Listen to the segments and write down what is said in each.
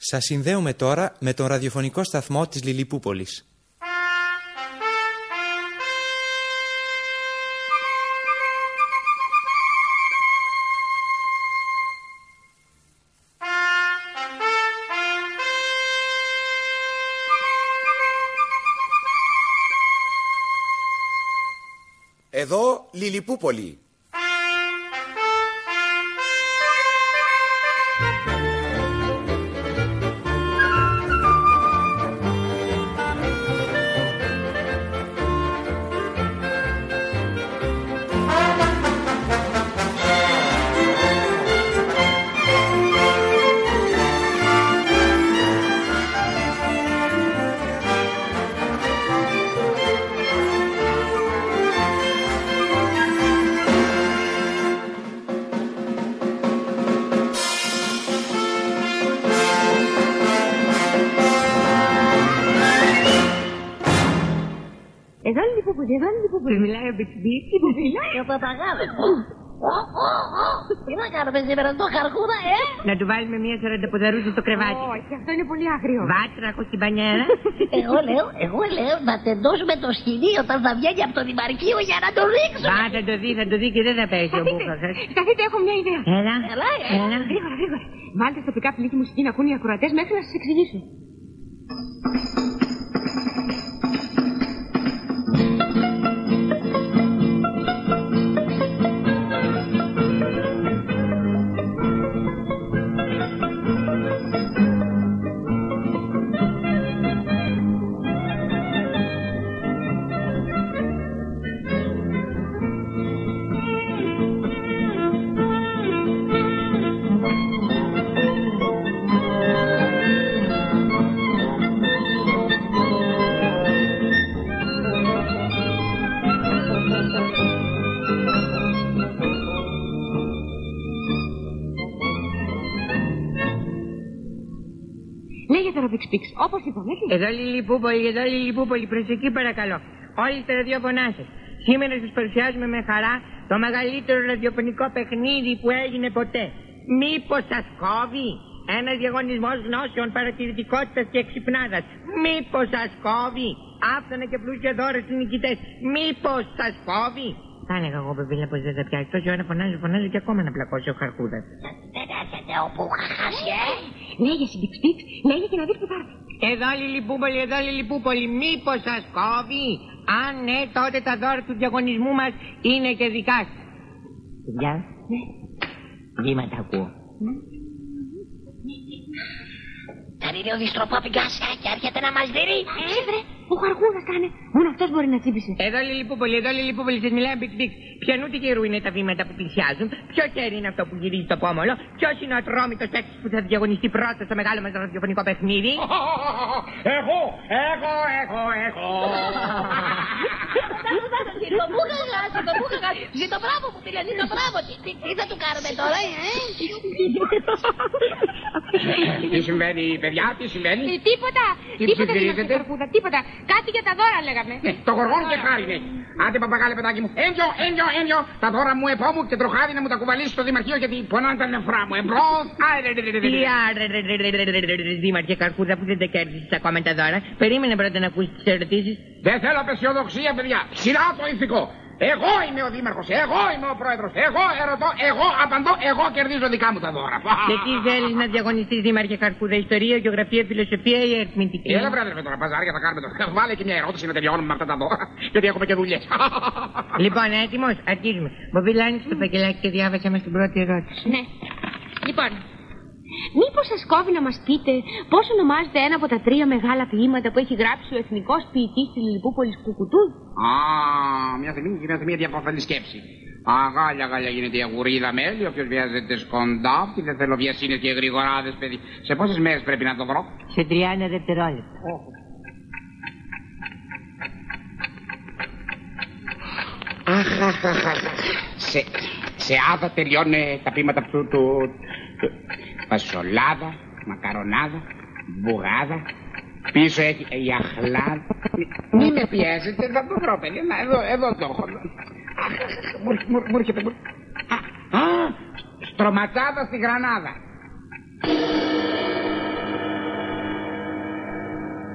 Σας συνδέουμε τώρα με τον ραδιοφωνικό σταθμό της Λιλιπούπολης. Εδώ Λιλιπούπολη. Εδώ Λιλιπούπολη, μιλάει ο Μπιτσμπίτσι, μιλάει ο παπαγάλος. Τι να κάνουμε σήμερα το χαρκούδα, Να του βάλουμε μια 40 ποδαρούζα στο κρεβάτι. Όχι, αυτό είναι πολύ άγριο. Βάτραχο στην πανιέρα. Εγώ λέω να τεντώσουμε το σκηνή όταν θα βγαίνει από το δημαρχείο για να το ρίξουμε. Θα το δει και δεν θα πέσει ο μπούχας. Σταθείτε, έχω μια ιδέα. Έλα. Γρήγορα. Βάλτε στο πικάπ λίγη μουσική να ακούν οι ακροατές μέχρι να σας εξηγήσω. Όπως είπαμε, Εδώ Λιλιπούπολη, προσοχή παρακαλώ. Όλοι στα ραδιόφωνά σας. Σήμερα σας παρουσιάζουμε με χαρά το μεγαλύτερο ραδιοφωνικό παιχνίδι που έγινε ποτέ. Μήπως σας κόβει ένας διαγωνισμός γνώσεων, παρατηρητικότητας και εξυπνάδας? Μήπως σας κόβει άφθονα και πλούσια δώρα στους νικητές? Μήπως σας κόβει? Θα έλεγα εγώ, Πεπίλα, πως δεν θα πιάσει. Τόση ώρα φωνάζω και ακόμα να πλακώσει ο χαρκούδας. Δεν έρχεται ο Μπούχας, Λέγε Μπιξ, λέγε και να δεις που θα έρθει. Εδώ Λιλιπούπολη, μήπως σας κόβει? Αν ναι, τότε τα δώρα του διαγωνισμού μας είναι και δικά σας. Παιδιά, βήματα ακούω. Δεν είναι ο Διστροπόπιγκας και έρχεται να μας δίνει. Βρε, ο χαρκούδας θα είναι. Μόνο αυτός μπορεί να τσίπησε. Εδώ Λιλιπούπολη, σας μιλάει Μπιξ. Ποιανού τυχερού είναι τα βήματα που πλησιάζουν? Ποιο χέρι είναι αυτό που γυρίζει το πόμολο? Ποιος είναι ο ατρόμητος έξι που θα διαγωνιστεί πρώτα στο μεγάλο μας ραδιοφωνικό παιχνίδι? Εγώ. Το Μπούχαγα, ζήτω μπράβο που πήρε, ζήτω μπράβο. Τι θα του κάνουμε τώρα, Τι συμβαίνει, παιδιά, τι συμβαίνει? Τίποτα. Τίποτα. Κάτι για τα δώρα λέγαμε. Το γοργόν και χάρη είναι. Άντε παπαγάλε παιδάκι μου. Έντιο. Τα δώρα μου επόμου και τροχάδι να μου τα κουβαλήσει στο δημαρχείο γιατί πονάνε τα νεφρά μου. Εμπρός. Δήμαρχε Καρκούδα που δεν τα κέρδισες ακόμα τα δώρα. Περίμενε πρώτα να ακούσεις τις ερωτήσεις. Δεν θέλω απεσιοδοξία, παιδιά. Σειρά το ηθικό. Εγώ είμαι ο δήμαρχος, εγώ είμαι ο πρόεδρος, εγώ ερωτώ, εγώ απαντώ, εγώ κερδίζω δικά μου τα δώρα. Και τι θέλεις να διαγωνιστείς, Δήμαρχε Καρκούδα? Ιστορία, γεωγραφία, φιλοσοφία ή αριθμητική? Έλα βράδυ τώρα, παζάρια θα κάνουμε τώρα. Βάλε και μια ερώτηση να τελειώνουμε με αυτά τα δώρα, γιατί έχουμε και δουλειές. Λοιπόν, έτοιμος, αρχίζουμε. Μποβίλα, άνοιξε το φακελάκι και διάβασε μας την πρώτη ερώτηση. Ναι. Λοιπόν, μήπως σας κόβει να μας πείτε πώς ονομάζεται ένα από τα 3 μεγάλα ποίηματα που έχει γράψει ο εθνικός ποιητής της Λιλιπούπολης Κουκουτού? Μια στιγμή διαποφανή σκέψη. Αγάλια γίνεται η αγουρίδα μέλι, όποιος βιάζεται σκοντάφτη, δεν θέλω βιασύνες και γρηγοράδες, παιδί. Σε πόσες μέρες πρέπει να το βρω? Σε 30 δευτερόλεπτα. Σε άδα τελειώνουν τα ποίηματα αυτού του... Φασολάδα, μακαρονάδα, μπουγάδα, πίσω έχει η αχλάδα. Μη με πιέζετε, θα το βρω, παιδί. Εδώ το έχω. Μου έρχεται. Στρωματσάδα στη Γρανάδα.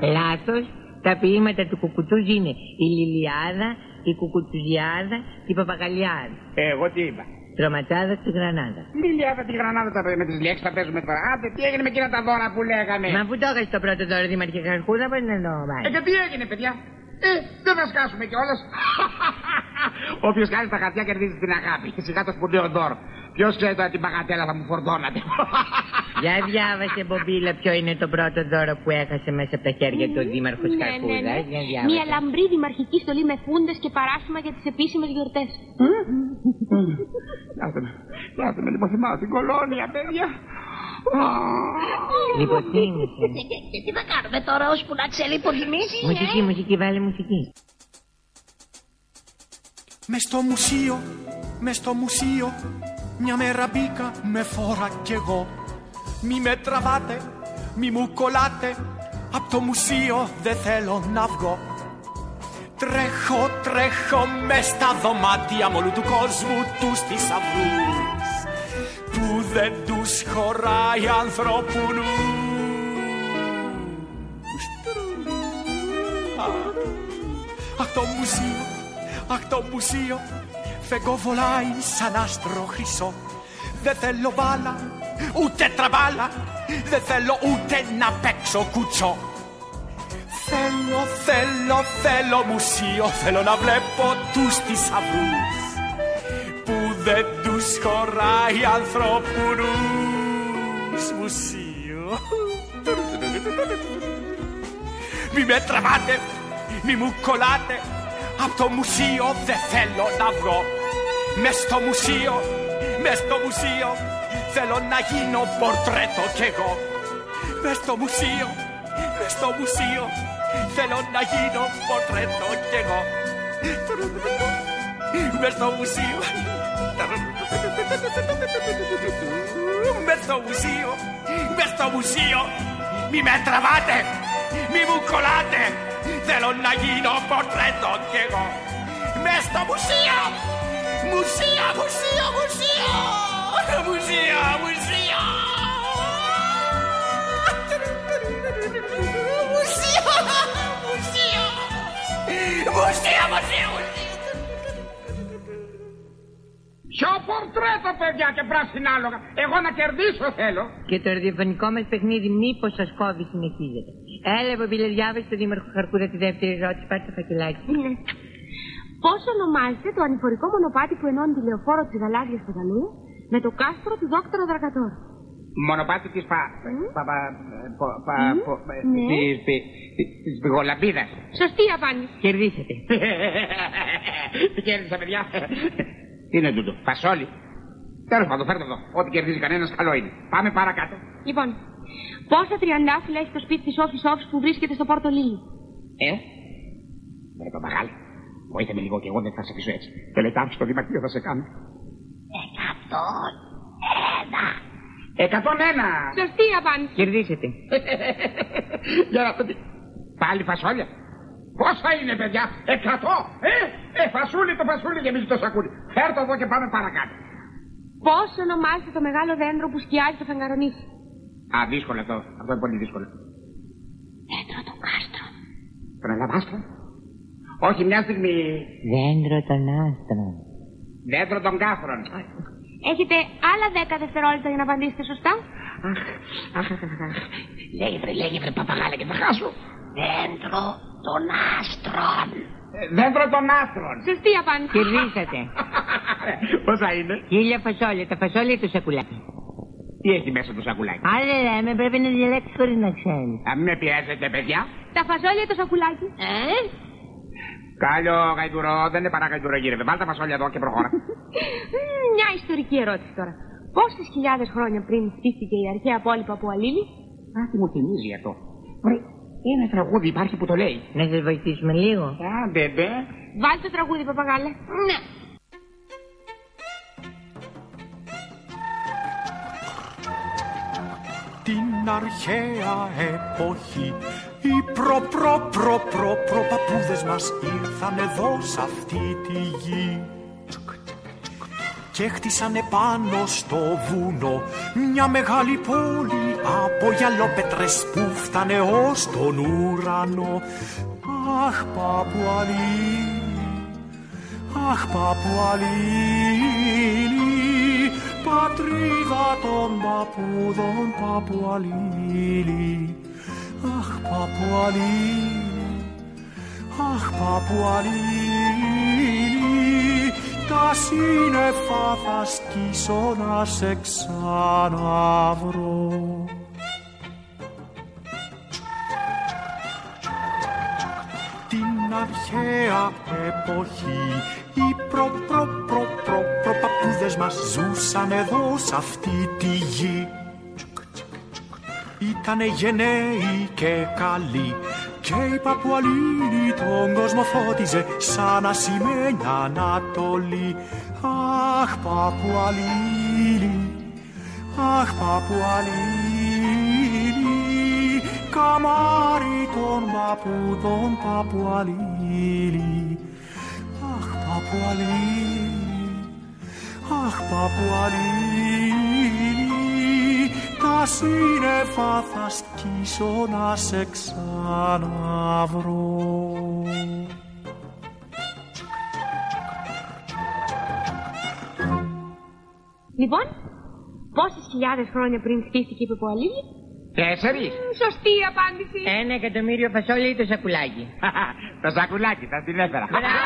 Λάθος. Τα ποίηματα του Κουκουτσούζ είναι η Λιλιάδα, η Κουκουτσουζιάδα και η Παπαγαλιάδα. Εγώ τι είπα? Τροματσάδα στη Γρανάδα. Λιλιάδα τη Γρανάδα με τις λέξεις τα παίζουμε τώρα. Άντε, τι έγινε με εκείνα τα δώρα που λέγαμε? Μα αφού το έκανες το πρώτο δώρο, Δήμαρχε Καρχούδα, πώς να το βάλεις? Και τι έγινε, παιδιά? Δεν θα σκάσουμε κιόλας. Όποιος κάνει τα χαρτιά κερδίζει την αγάπη. Και σιγά το σπουδαίο δώρο. Ποιος ξέρει τώρα την παγατέλα θα μου φορτώνατε? Για διάβασε, Μπομπίλα, ποιο είναι το πρώτο δώρο που έχασε μέσα από τα χέρια του Δήμαρχου Καρχούδα. Μια λαμπρή δημαρχική στολή με φούντες και παράσημα για τις επίσημες γιορτές. Λάτε με, λοιπόν, θυμάμαι την κολόνια, παιδιά. Λιποθύμησε. Και τι θα κάνουμε τώρα, ώσπου να ξελιποθυμήσει? Μουσική, βάλε μουσική. Μες στο μουσείο, μια μέρα μπήκα με φόρα κι εγώ. Μη με τραβάτε, μη μου κολλάτε, απ' το μουσείο δεν θέλω να βγω. Τρέχω μες στα δωμάτια μ' όλου του κόσμου τους θησαυρούς, που δεν τους χωράει ανθρώπου νους. Αχ το μουσείο, φεγγό βολάει σαν άστρο χρυσό. Δεν θέλω μπάλα, ούτε τραμπάλα, δεν θέλω ούτε να παίξω κουτσό. Θέλω μουσείο, θέλω να βλέπω τους θησαυρούς, που δεν τους χωράει ανθρώπου νους. Μουσείο. Μη με τραβάτε, μη μου κολλάτε, απ' το μουσείο δεν θέλω να βγω. Μες στο μουσείο, θέλω να γίνω πορτρέτο κι εγώ. Μες στο μουσείο, θέλω να γίνω πορτρέτο κι εγώ. Μες στο μουσείο, μη με τραβάτε, μη μου κολλάτε, θέλω να γίνω πορτρέτο κι εγώ. Μες στο μουσείο, μουσείο. Ποιο πορτρέτο, παιδιά, και πράσινα άλογα? Εγώ να κερδίσω θέλω. Και το ραδιοφωνικό μας παιχνίδι μήπως σας κόβει συνεχίζεται. Έλα, Μπομπίλα, διάβασε τον Δήμαρχο Χαρκούδα τη δεύτερη ερώτηση. Πάρτε το φακελάκι. Πώς ονομάζεται το ανηφορικό μονοπάτι που ενώνει τη λεωφόρο της Γαλάζιας στο Δανείο με το κάστρο του Δόκτωρα Δρακατόρ? Μονοπάτι της της Πηγολαμπίδας. Σωστή απάντηση. Κερδίσετε. Τι κέρδισα, παιδιά? Τι είναι τούτο, φασόλι? Τέλος πάντων, φέρτε εδώ. Ό,τι κερδίζει κανένας καλό είναι. Πάμε παρακάτω. Λοιπόν, πόσα τριαντάφυλλα έχει το σπίτι της Όφης που βρίσκεται στο Πόρτο Λίλι? Βρε Παπαγάλη, βοήθαμε λίγο και εγώ δεν θα σε αφήσω έτσι. Τελετάφη στο Δημαρχείο θα σε κάνω. 101. Σωστή απάντηση. Κερδίσετε. Για να το δει. Πάλι φασόλια. Πόσα είναι, παιδιά? 100. Φασούλι το φασούλι γεμίζει το σακούλι. Φέρ' το εδώ και πάμε παρακάτω. Πώς ονομάζεται το μεγάλο δέντρο που σκιάζει το φεγγαρονίσι? Δύσκολο αυτό. Αυτό είναι πολύ δύσκολο. Δέντρο των κάστρων. Τον Ελαβάστρο? Όχι, μια στιγμή. Δέντρο των άστρων. Δέντρο των κάστρων. Έχετε άλλα 10 δευτερόλεπτα για να απαντήσετε σωστά. Λέγε βρε Παπαγάλα και θα χάσω. Δέντρο των άστρων. Δέντρο των άστρων. Σωστή απάντηση. Κερδίσατε. Πόσα είναι? 1000 φασόλια. Τα φασόλια του σακουλάκι. Τι έχει μέσα το σακουλάκι? Άλλα λέμε, πρέπει να διαλέξεις χωρίς να ξέρεις. Με πιέζετε, παιδιά. Τα φασόλια το σακουλάκι. Κάλιο γαϊδουρό, δεν είναι παρά γαϊδουρό, γύρευε. Βάλτε τα φασόλια εδώ και προχώρα. Μια ιστορική ερώτηση τώρα. Πόσες χιλιάδες χρόνια πριν χτίστηκε η αρχαία πόλη Παπουαλίλη? Τι μου θυμίζει αυτό. Ένα τραγούδι υπάρχει που το λέει. Να σας βοηθήσουμε λίγο. Μπεμπέ. Βάλτε το τραγούδι, Παπαγάλε. Ναι. Την αρχαία εποχή οι παππούδες μας ήρθαν εδώ σ' αυτή τη γη. και χτίσανε πάνω στο βουνό μια μεγάλη πόλη από γυαλόπετρες που φτάνε ως τον ουρανό. Αχ, Παπουαλίνη, αχ, Παπουαλίνη, πατρίδα των παππούδων, Παπουαλίνη. Αχ, Παπουαλίνη, αχ, Παπουαλίνη, τα σύννεφα θα σκίσω να σε ξαναβρω. Την αρχαία εποχή οι παππούδες μας ζούσαν εδώ σ' αυτή τη γη. Ήτανε γενναίοι και καλοί και η Παπουαλίνη τον κόσμο φώτιζε σαν ασημένια Ανατολή. Αχ, Παπουαλίνη, αχ, Παπουαλίνη, καμάρι των παππούδων, Παπουαλίνη. Αχ, Παπουαλίνη, αχ, Παπουαλίνη, τα σύννεφα θα σκίσω να σε ξαναβρω. Λοιπόν, πόσες χιλιάδες χρόνια πριν χτίστηκε η Παπουαλίνη? 4. Σωστή απάντηση. 1.000.000 φασόλια ή το σακουλάκι? Το σακουλάκι, θα την έφερα.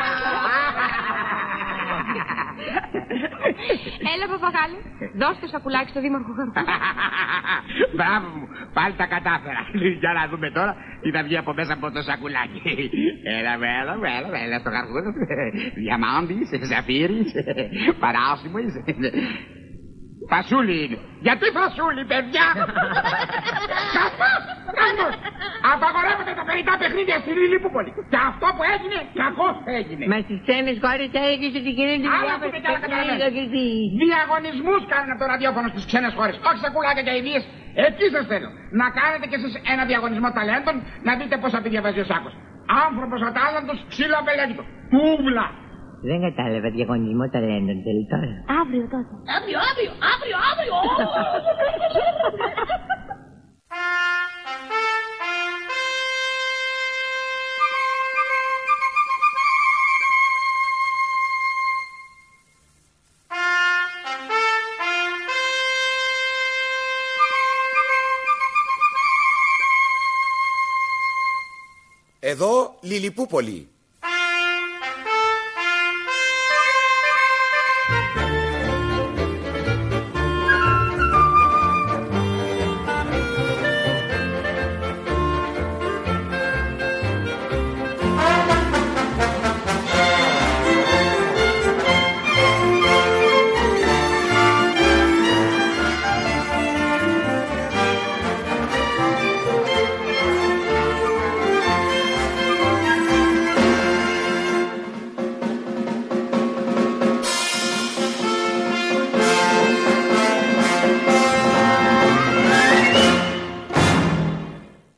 Έλα, Παπαγάλη, δώσ' το σακουλάκι στο δήμαρχο Χαρκού. Μπράβο μου, πάλι τα κατάφερα. Για να δούμε τώρα τι θα βγει από μέσα από το σακουλάκι. Έλα στο Χαρκού. Διαμάντης, ζαφύρης, παράσιμος. Φασούλι είναι. Γιατί φασούλι, παιδιά? Κάπως. Απαγορεύονται τα περιττά παιχνίδια στη Λιλιπούπολη. Και αυτό που έγινε, κακώς έγινε. Μα στις ξένες χώρες έλεγες ότι γίνεται διάφορες παιχνίδια. Διαγωνισμούς κάνουν από το ραδιόφωνο στις ξένες χώρες. Όχι σακουλάκια και ιδίες. Εκεί σας θέλω. Να κάνετε κι εσείς ένα διαγωνισμό ταλέντων, να δείτε πόσα παιδιά βάζει ο Σάκος. Άνθρωπος ατάλλαντος, ξύλο απελέγητο. Τούβλα. Δεν κατάλαβα διαγωνισμό ταλέντων τελικά. Αύριο τότε. Αύριο. Εδώ Λιλιπούπολη.